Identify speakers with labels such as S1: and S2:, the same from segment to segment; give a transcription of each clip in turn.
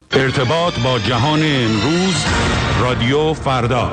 S1: ارتباط با جهان امروز، رادیو فردا.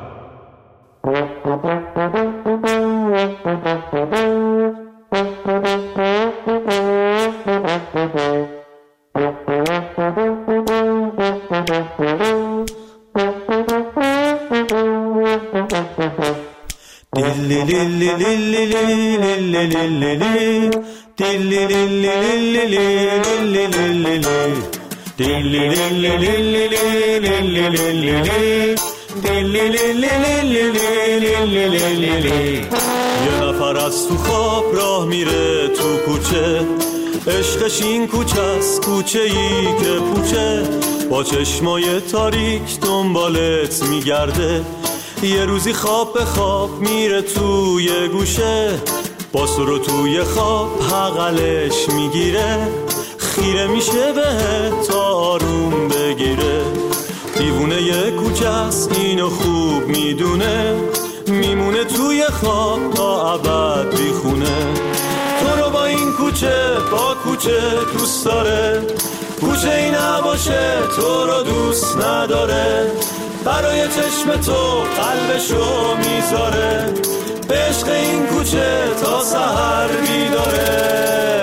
S2: یه نفر از تو خواب راه میره تو کوچه، عشقش این کوچه است، کوچه ای که پوچه، با چشمای تاریک دنبالت میگرده. یه روزی خواب به خواب میره توی گوشه، با سرو توی خواب حقلش میگیره، خیره میشه بهت تا آروم بگیره. دیوونه یه کوچه است اینو خوب میدونه، میمونه توی خواب تا ابد بیخونه. تو رو با این کوچه، با کوچه دوست داره، کوچه ای نباشه تو رو دوست نداره. برای چشم تو قلبشو میذاره، به عشق این کوچه تا سحر بیداره.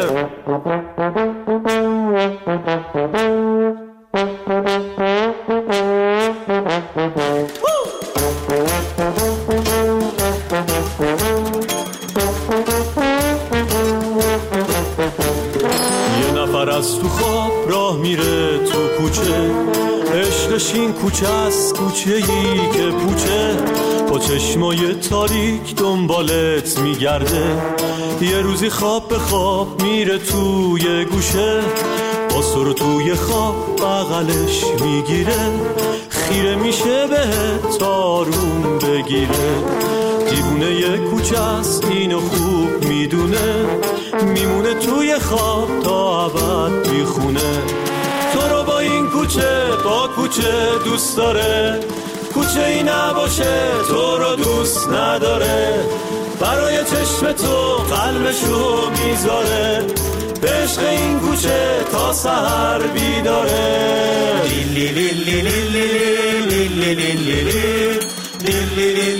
S2: یه نفر از تو خواب راه میره تو کوچه، عشقش این کوچه است، کوچه ای که پوچه، با چشمای تاریک دنبالت میگرده. یه روزی خواب به خواب میره توی گوشه، با سر توی خواب بغلش میگیره، خیره میشه بهت تا آروم بگیره. دیوونه یه کوچه است اینو خوب میدونه، میمونه توی خواب تا ابد بیخونه. تو رو با این کوچه، با کوچه دوست داره، کوچه ای نباشه تو رو دوست نداره. برای چشم تو قلبشو میذاره، به عشق این کوچه تا سحر بیداره. لیلی لیلی لیلی لیلی لیلی لیلی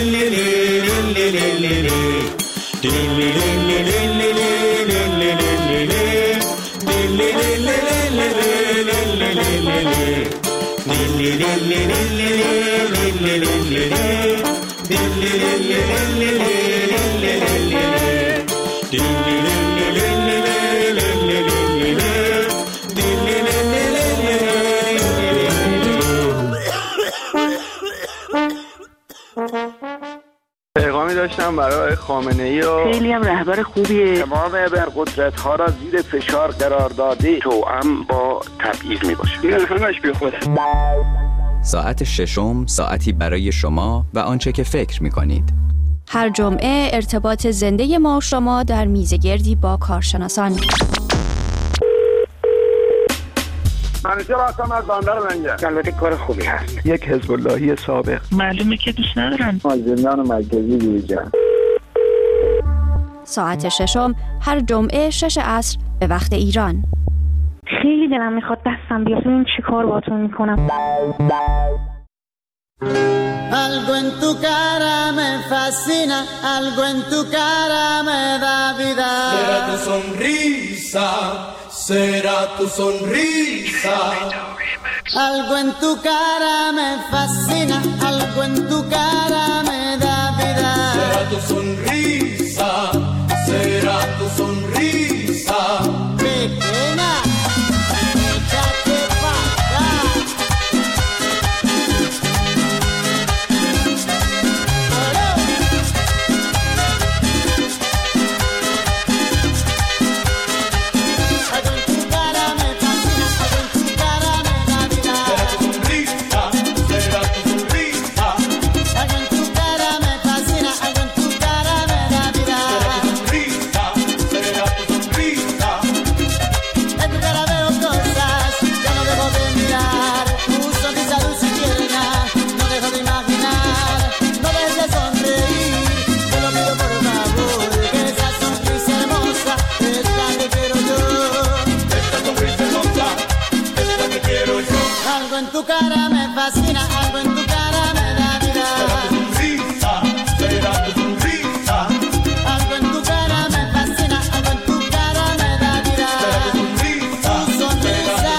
S3: پیغامی داشتم برای خامنه‌ای و
S4: خیلی هم رهبر خوبیه.
S3: تمام ابرقدرت‌ها را زیر فشار قرار داده، توأم با تبعیض میباشه. این همش بیخوده.
S5: ساعت ششم، ساعتی برای شما و آنچه که فکر می‌کنید.
S6: هر جمعه ارتباط زنده ما و شما در میزگردی با کارشناسان.
S3: منیژه هستم از بندر منجر. البته کار خوبی هست. یک حزب اللهی سابق.
S4: معلومه که دوست ندارن.
S3: از زندان مرکزی بیرون.
S6: ساعت ششم هر جمعه 6 عصر به وقت ایران.
S4: خیلی دلم میخواد دستم بیاد ببین چی کار باهاتون میکنم.
S7: Algo en tu cara me fascina, algo en tu cara me da vida.
S8: Será tu sonrisa, será tu sonrisa.
S7: Algo en tu cara me fascina, algo en tu cara me da vida.
S8: Será tu sonrisa, será tu sonrisa.
S7: Pequeña, échate pa' acá. Algo en tu cara me fascina, algo en tu cara me da vida.
S8: Será tu sonrisa.
S7: Algo en tu cara me fascina, algo en tu cara me da vida. Tu sonrisa,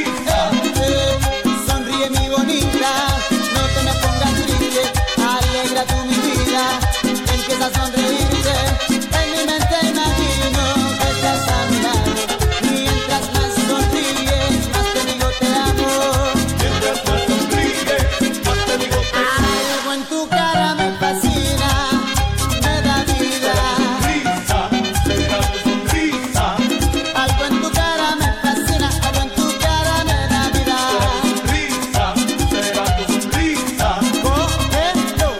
S7: sonríe mi bonita, no te me pongas triste, alegra tu mi vida, empieza a sonreírte, en mi mente imagino que estás a mi lado, mientras más sonríes, más te digo te amo.
S8: Mientras más sonríes, más te digo te amo.
S7: Algo en tu cara me fascina, me da vida.
S8: Será tu sonrisa.
S7: Algo en tu cara me fascina, algo en tu cara me da vida.
S8: Será tu sonrisa.
S7: Cógelo,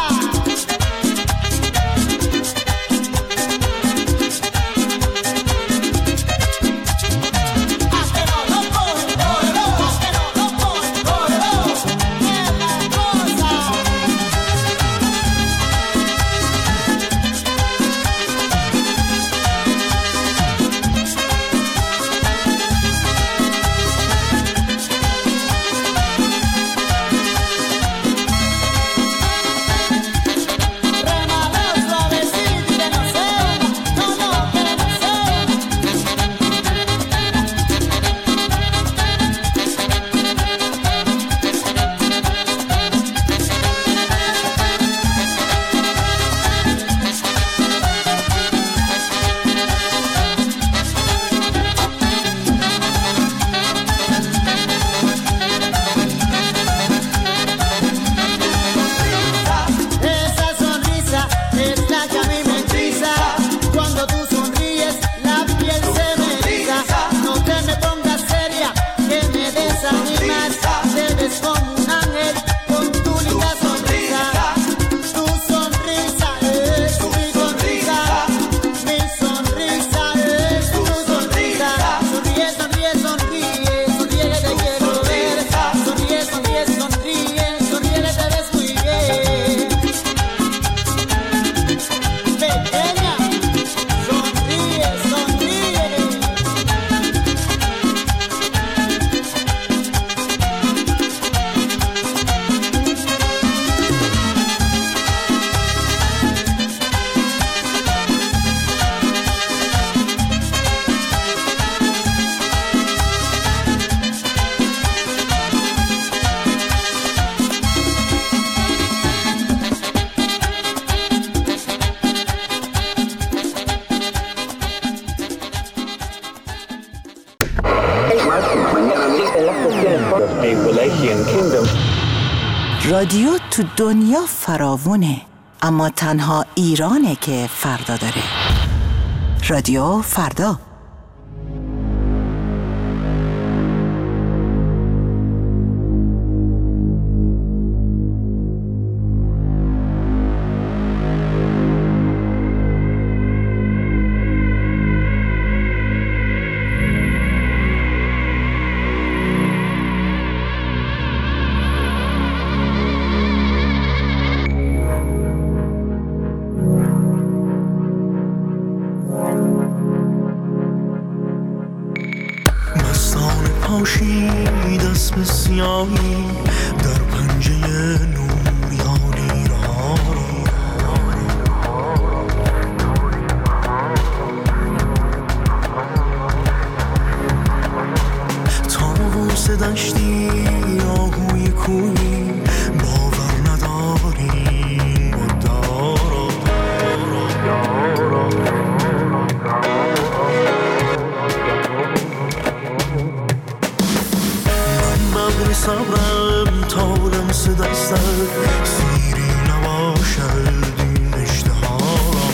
S7: esa sonrisa es la que a mí me hechiza. Cuando tú sonríes, la piel se me eriza. No te me pongas seria, que me desanimas. Te ves como un ángel con tu linda sonrisa. Tu sonrisa es mi sonrisa. Mi sonrisa es tu sonrisa. Sonríe, sonríe, sonríe, sonríe que te quiero ver. Sonríe, sonríe, sonríe, sonríe que te ves muy bien. Pequeña, sonríe, sonríe.
S9: رادیو تو دنیا فراوونه، اما تنها ایرانه که فردا داره. رادیو فردا.
S10: پاشید اسم سیاهی در پنجه نوریانی را تاووس دشتی آهوی کوی باور نداریم مدارا صبرم تا لمس دستت سیری نباشد این اشتهارم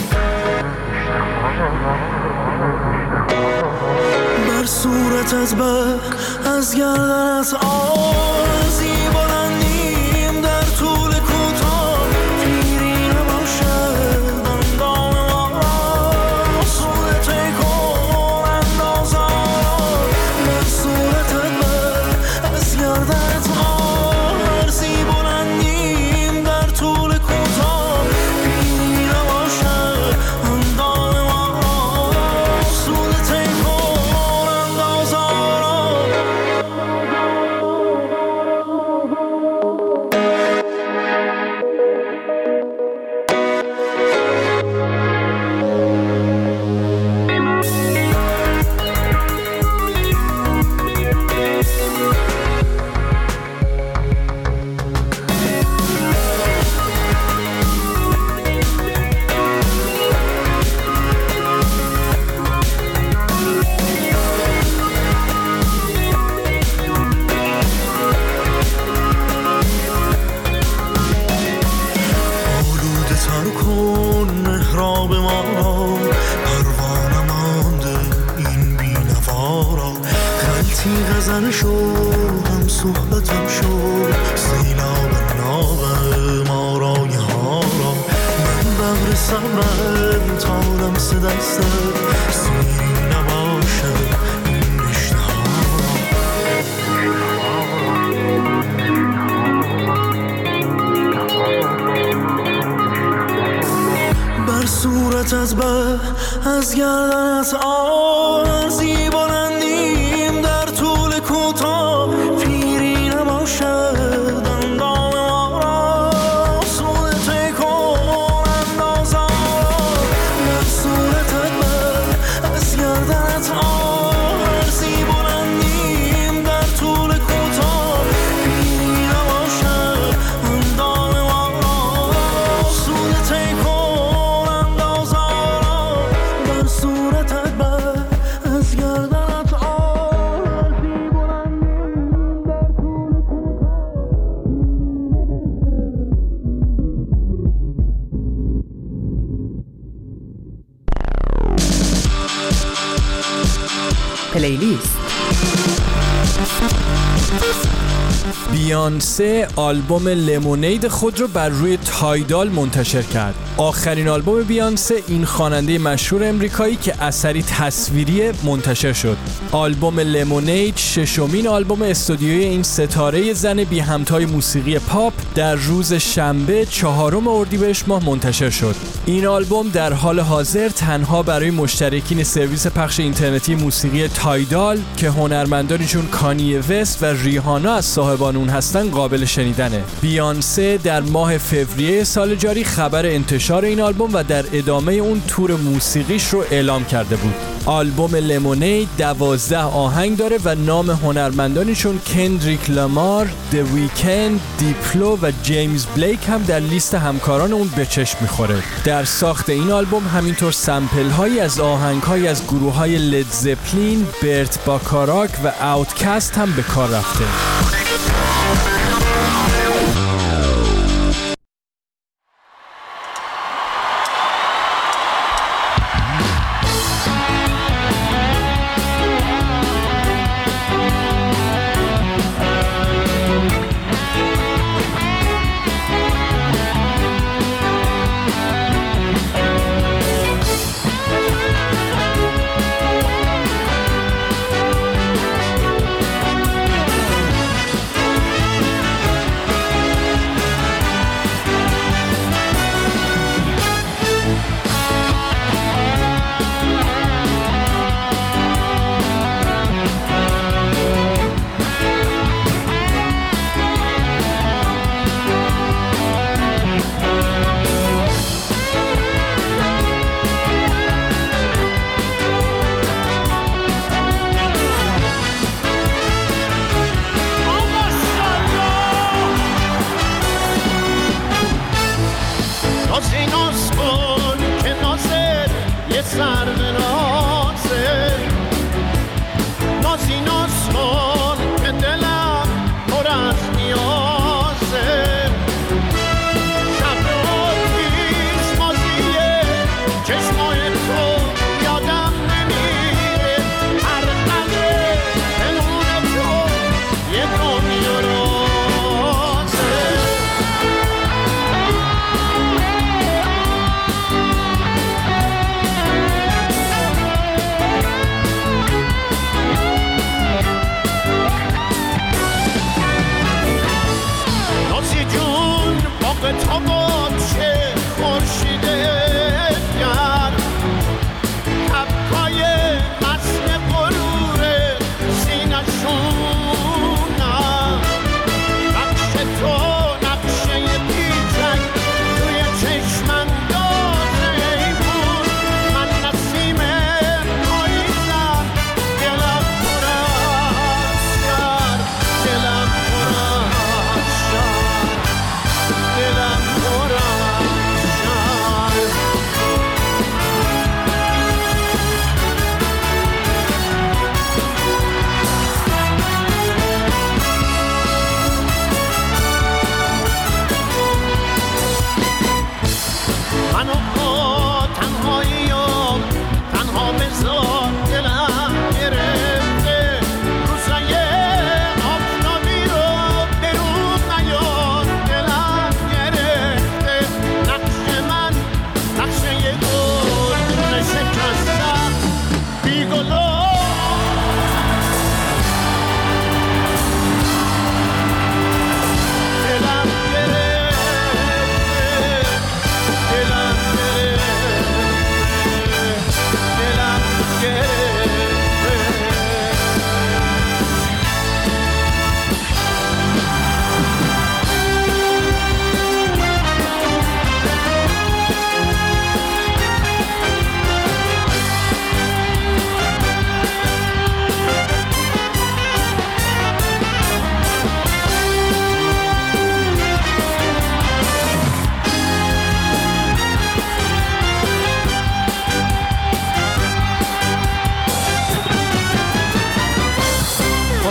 S10: بر صورتت به از گردنت آرزی بلندیم در طول کوتاه پیری نباشد اندام ما را صورت کن اندازم بر صورتت گردنت آرزی بلندیم در طول کوتاه پیری نباشد اندام ما را صورت کن اندازم غزل شو هم صحبتم شو سیلاب ناب مارای ها را من بغر صبرم تا لمس دستم سیری نباشد این رشته بر صورتت به از گردنت آرزی بلندیم در طول کوتاه پیری نباشد اندام ما را سود تکون اندازم بر صورتت به از گردنت آرزی بلندیم در طول کوتاه پیری نباشد اندام ما را سود تکون
S11: پلیلیست.
S12: بیانسه آلبوم لمونید خود رو بر روی تایدال منتشر کرد. آخرین آلبوم بیانسه این خواننده مشهور امریکایی که اثری تصویری منتشر شد. آلبوم لمونید ششمین آلبوم استودیویی این ستاره زن بی همتای موسیقی پاپ در روز شنبه 4 اردیبهشت ماه منتشر شد. این آلبوم در حال حاضر تنها برای مشترکین سرویس پخش اینترنتی موسیقی تایدال که هنرمندانی چون کانی وست و ریهانا از صاحبان اون هستن قابل شنیدنه. بیانسه در ماه فوریه سال جاری خبر انتشار این آلبوم و در ادامه اون تور موسیقیش رو اعلام کرده بود. آلبوم لمونید 12 آهنگ داره و نام هنرمندانی چون کندریک لامار، The Weeknd، دیپلو و جیمز بلیک هم در لیست همکاران اون به چشم میخوره. در ساخت این آلبوم همینطور سمپل هایی از آهنگ هایی از گروه های لید زپلین، برت باکاراک و اوتکست هم به کار رفته.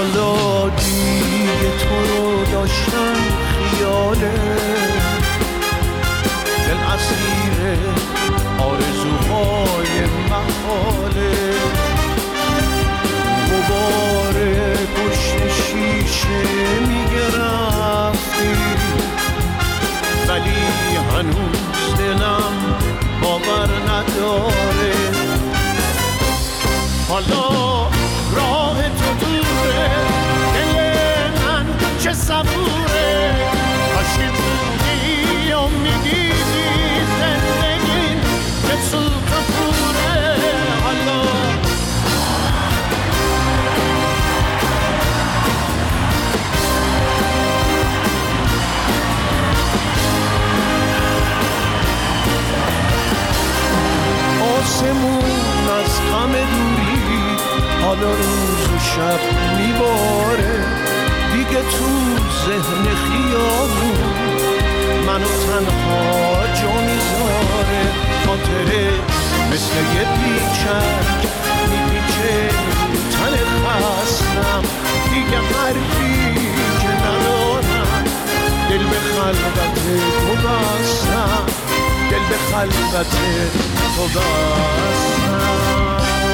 S10: حالا دیگه تو رو داشتن خیاله، دل اسیر آرزوهای محاله، مباره پشت شیشه میگه رفتی، ولی هنوز دلم باور نداره. حالا راه تو دوره، دل من چه صبوره، کاشکی بودی و میدیدی زندگی که سوت و پوره. حالا آسمون از غم دوری حالا روز و شب میباره، دیگه تو ذهن خیابون منو تنها جا میذاره. خاطره مثل یه پیچک میپیچه تن خستم، دیگه حرفی که ندارم، دل به خلوت تو بستم، دل به خلوت تو بستم.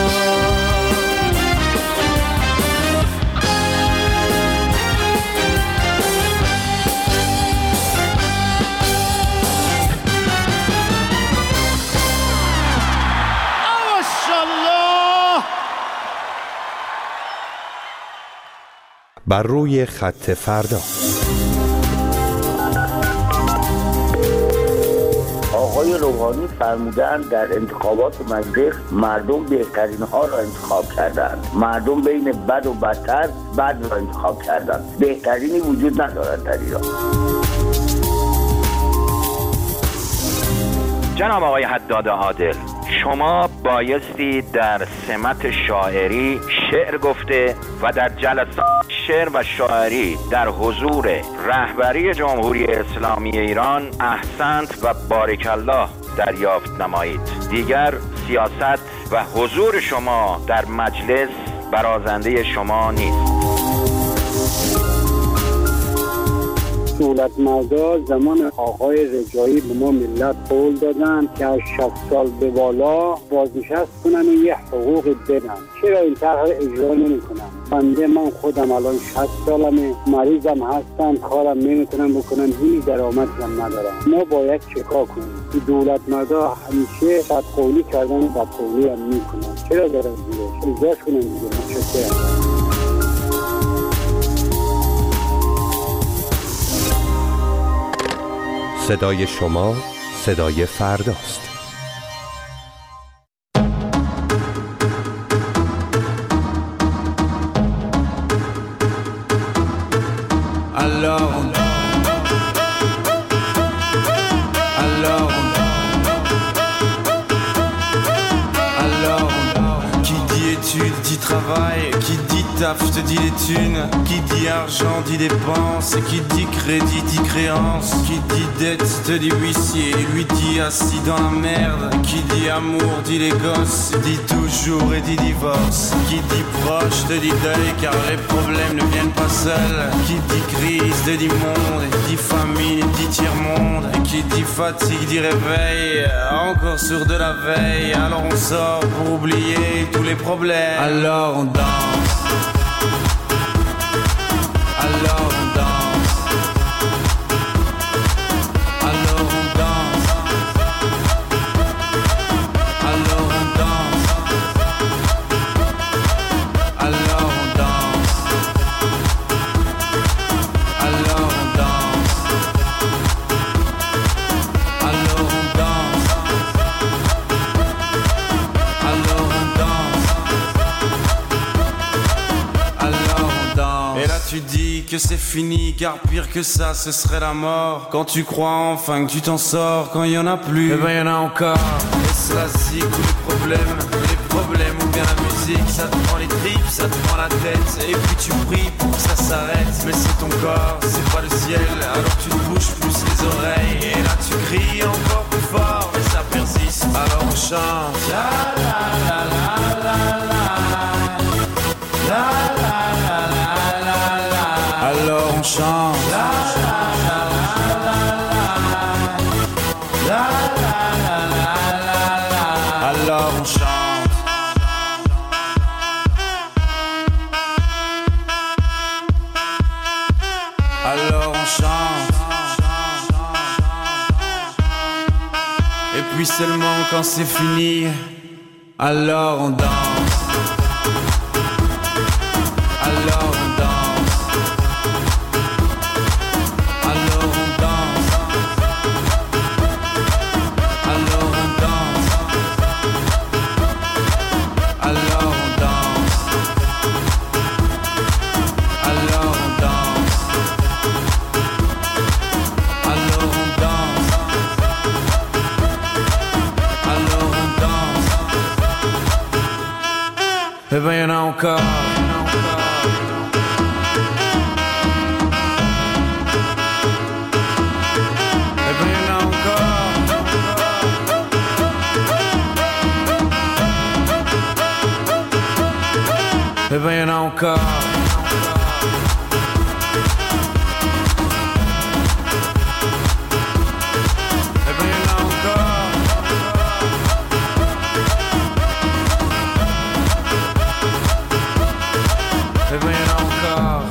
S11: بر روی خط فردا.
S3: آقای روحانی فرمودن در انتخابات مجلس مردم بهترین ها را انتخاب کردند. مردم بین بد و بدتر بد را انتخاب کردند. بهترینی وجود ندارد در ایران.
S13: جناب آقای حداد عادل، شما بایستی در سمت شاعری شعر گفته و در جلسات شعر و شاعری در حضور رهبری جمهوری اسلامی ایران احسنت و بارک الله دریافت نمایید. دیگر سیاست و حضور شما در مجلس برازنده شما نیست.
S14: دولت مردا زمان آقای رجایی به ما ملت قول دادن که از 60 سال به بالا بازنشست کنن و یه حقوق بدن. چرا این طرح اجرا نمی کنن؟ بنده من خودم الان 60 سالمه، مریضم هستم، کارم نمیتونم بکنم، هیچ درآمدی هم ندارم. ما باید چیکار کنیم؟ دولت مردا همیشه بدقولی کردن و بدقولی هم میکنن. چرا دارن دیگه؟ اجراش کنن دیگه. متشکرم.
S11: صدای شما صدای فرداست.
S15: Qui dit taf te dit les thunes, qui dit argent dit dépenses, qui dit crédit dit créance, qui dit dette te dit huissier, lui dit assis dans la merde, qui dit amour dit les gosses, dit toujours et dit divorce, qui dit proche te dit deuil car les problèmes ne viennent pas seuls, qui dit crise te dit monde, dit famine dit tiers-monde, et qui dit fatigue dit réveil, encore sourd de la veille, alors on sort pour oublier tous les problèmes, alors on danse. Alors on danse. Alors on danse. Alors on danse. Alors on danse. Alors on danse. Alors on danse. Alors on danse. Alors on danse. Et là tu dis que c'est fini, car pire que ça ce serait la mort. Quand tu crois enfin que tu t'en sors, quand il y en a plus, eh ben y en a encore. Et c'est la zig ou les problèmes ou bien la musique, ça te prend les tripes, ça te prend la tête. Et puis tu pries pour que ça s'arrête, mais c'est ton corps, c'est pas le ciel. Alors tu te bouges plus les oreilles, et là tu cries encore plus fort, mais ça persiste. Alors on chante. La la la la la la la la la la. alors on chante. La la la la la la la la la, alors on chante. Alors on chante. Et puis seulement quand c'est fini, alors on danse. Alors on danse. Alors on danse. Alors on danse. Alors on danse. Alors on danse. Alors on danse. Alors on danse. Eh ben y'en a encore. Eh ben y'en a encore. Eh ben y'en a encore. Eh ben y'en a encore.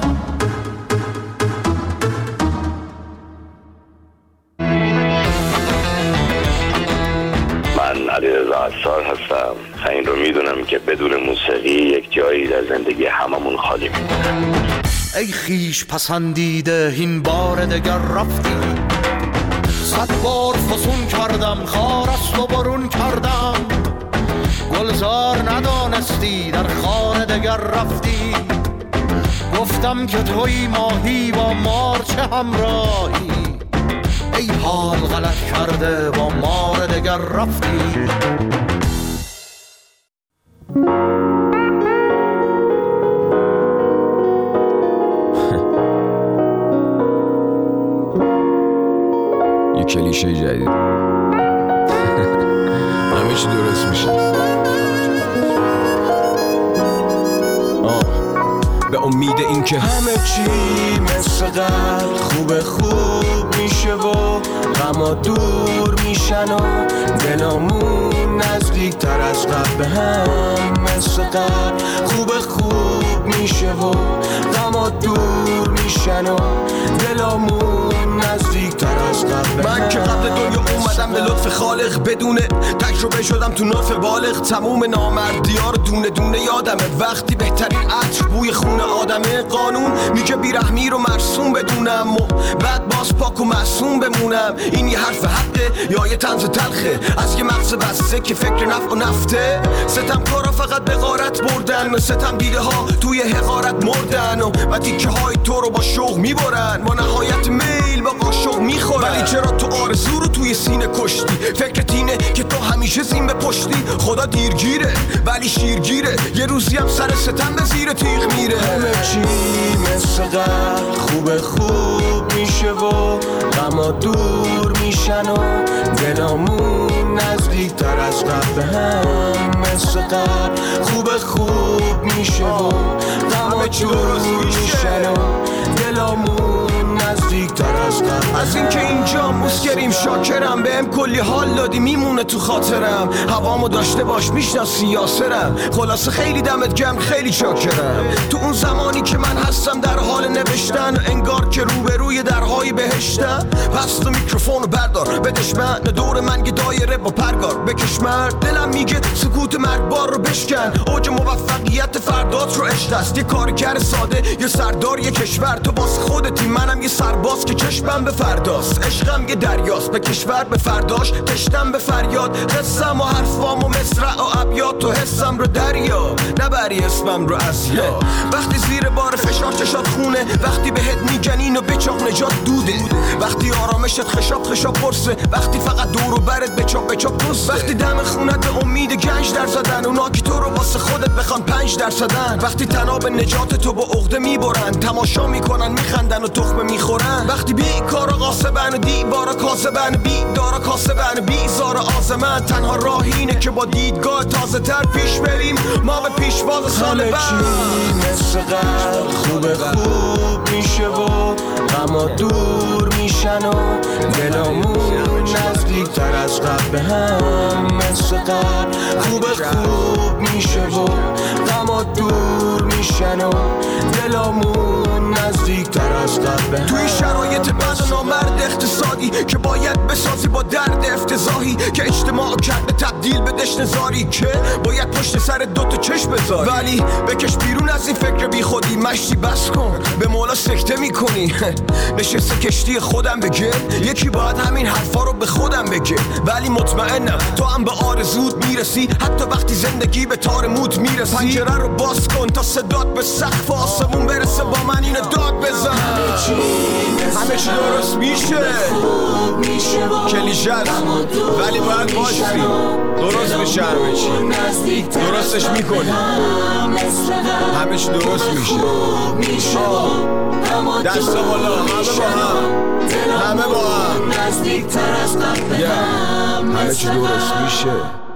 S16: من علیرضا عصار هستم. این رو میدونم که بدون موسیقی یک جایی در زندگی هممون خالی میمونه.
S10: ای خیش پسندیده این بار دگر رفتی، 100 بار فسون کردم خارست و برون کردم، گلزار ندانستی در خانه دگر رفتی، گفتم که توی ماهی با مار چه همراهی، ای حال غلط کرده با مار دگر رفتی.
S17: یه کلیشه جدید همه چی درست میشه. به امید این که
S10: همه چی مثل قبل خوب میشه و غما دور میشن و دلامون نزدیک تر از قبل به هم مثل قبل خوب میشه و غما دور میشن و دلامون نزدیک تر از قبل.
S18: من که قبل دنیا اومدم به لطف خالق، بدون تجربه شدم تو ناف بالغ، تموم نامردی ها رو دونه دونه یادمه، وقتی بهترین عطر بوی خون آدمه، قانون میگه بیرحمی رو مرسوم بدونم و بعد باز پاک و معصوم بمونم، این یه حرف حقه یا یه طنز تلخه از یه مغز بسته که فکر نفع و نفته، ستم کارا فقط به غارت بردن، ستم دیده ها توی حقارت مردن و تیکه های تو رو با شوق میبرن، با نهایت میل با قاشق میخورن، ولی چرا تو آرزو رو توی سینه کشتی، فکرت اینه که تو همیشه زین به پشتی، خدا دیرگیره ولی شیرگیره، یه روزی هم سر ستم به زیر تیغ میره.
S10: همه چی مثل قبل خوب میشه و غما دور میشن و دلامون نزدیک تر از قبل به هم مثل قبل خوب میشه و غما دور میشن و دلامون نزدیک تر از قبل.
S18: از اینکه اینجا مسکریم شاکرم، بهم کلی حال دادی میمونه تو خاطرم، هوامو داشته باش میشناسی یاسرم، خلاصه خیلی دمت گرم خیلی چاکرم، تو اون زمانی که من هستم در حال نوشتن و انگار که روبروی درهای بهشتم، پس تو میکروفونو بردار بدش من، دور من یه دایره با پرگار بکش مرد، دلم میگه سکوت مرگبار رو بشکن، اوج موفقیت فردات رو عشق است، یه کارگر ساده یه سردار یه کشور، تو واسه خودتی منم یه سرباز که چشمم به فرداست، عشقم یه دریاست به کشور به فرداش، تشتم به فریاد، قصم و حرفام و مصرع و ابیات، تو حسم رو دریا نبری اسمم رو از یاد، وقتی زیر بار فشار چشات خونه، وقتی بهت میگن اینو بچاق نجات دوده، وقتی آرامشت خشاب پرسه، وقتی فقط دور و برت بچاق دوسته، وقتی دم خونت به امید گنج در زدن، اونا که تو رو واسه خودت بخوان 5%، وقتی تناب نجات تو با عقده میبرن، تماشا میکنن میخندن و تخمه میخورن، وقتی بیکارا قاسبن و دیوارا کاسبن، بیدارا کاسبن بیزار آزمن، تنها راه اینه که با دیدگاه تازه تر پیش بریم، ما به پیشواز سال بعد.
S10: همه چی مثل قبل خوب میشه و
S18: غما دور میشن و دلامون نزدیکتر از قبل به هم مثل قبل خوب میشه و غما دور میشن و دلامون نزدیکتر از قبل به هم. توی شرایط بد و نامرد اقتصادی که باید بسازی با درد افتضاحی که اجتماع کرده تبدیل به دشنزاری که باید پشت سر دوتا چشم بذاری ولی بکش بیرون از این فکر بی خودی مشتی بس کن به مولا سکته میکنی نشسته کشتی خودم بگه یکی باید همین حرفا رو به خودم بگه ولی مطمئنم تو هم به آرزوت میرسی حتی وقتی زندگی به تار موت میرسی پنجره رو باز کن تا صدات به سقف آسمون برسه با من اینو داد بزن همه چی درست میشه کلیشه است ولی باید باشی درست میشه همه چی درستش میکنی همه چی درست میشه دست بالا همه با هم همه چی درست میشه